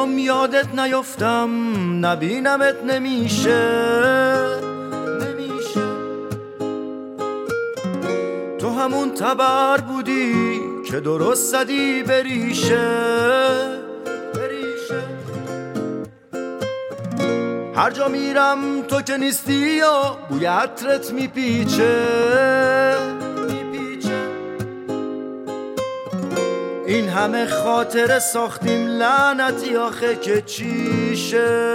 بیام یادت نیفتم، نبینمت نمیشه. تو همون تبر بودی که درست زدی بریشه. هر جا میرم تو که نیستی یا بوی عطرت میپیچه. این همه خاطره ساختیم لعنتی آخه که چیشه.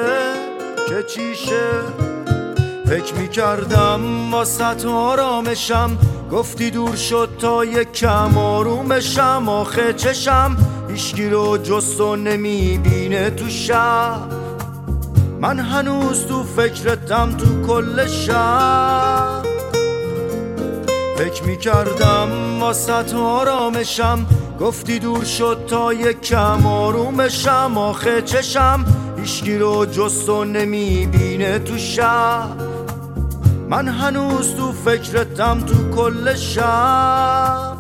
فکر میکردم واسط آرامشم، گفتی دور شد تا یک کم آرومشم. آخه چشم هیچکی رو جست و نمیبینه تو شب. من هنوز تو فکرتم تو کل شب. فکر میکردم واسط آرامشم، گفتی دور شد تا یک کم آرومشم. آخه چشم هیچکی رو جست و نمیبینه تو شب. من هنوز تو فکرتم تو کل شب.